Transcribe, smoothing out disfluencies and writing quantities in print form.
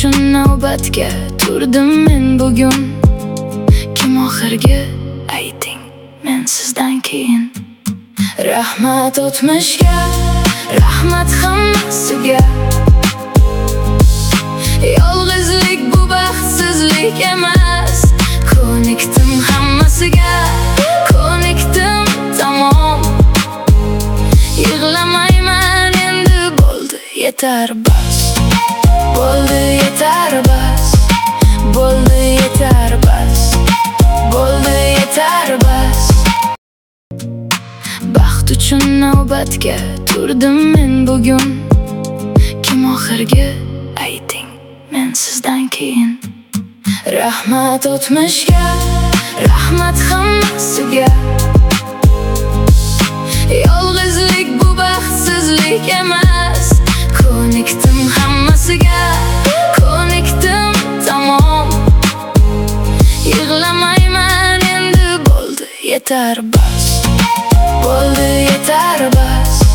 uchun navbatga turdim men bugun. Kim oxirgi ayting men sizdan keyin. Rahmat o'tmishga, rahmat hammasiga. Yolg'izlik bu baxtsizlik emas. Ko'nikdim hammasiga, ko'nikdim tamom. Yig'lamayman endi, bo'ldi yetar bas. Bo'ldi yetar bas. Bo'ldi yetar bas. Bo'ldi yetar bas. Baxt uchun navbatga turdim men bugun. Kim oxirgi ayting men sizdan keyin. Rahmat o'tmishga, rahmat hammasiga. Yolg'izlik bu baxtsizlik emas. Ko'nikdim hammasiga, ko'nikdim tamom. Yig'lamayman endi, bo'ldi yetar bas. Bo'ldi yetar bas.